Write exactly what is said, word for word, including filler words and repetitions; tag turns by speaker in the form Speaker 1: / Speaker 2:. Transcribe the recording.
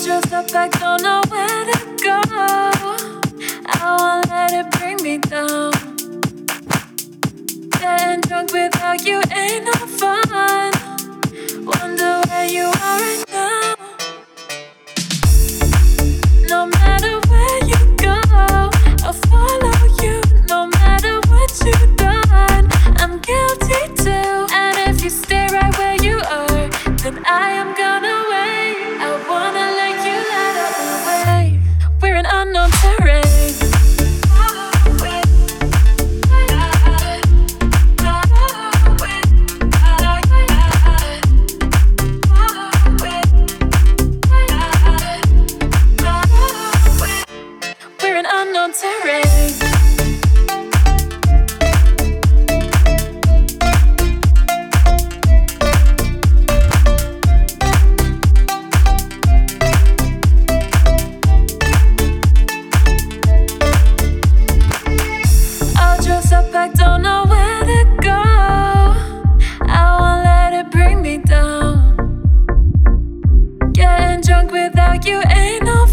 Speaker 1: dressed up, I don't know where to go. I won't let it bring me down. Getting drunk without you ain't no fun. Wonder where you are right now. No matter where you go, I'll follow you. No matter what you've done, I'm guilty too. And if you stay right where you are, then I am gonna wait. I wanna let you light up the way. We're in unknown terrain. We're in unknown terrain. I'll dress up, I don't know where to go. I won't let it bring me down. Getting drunk without you ain't no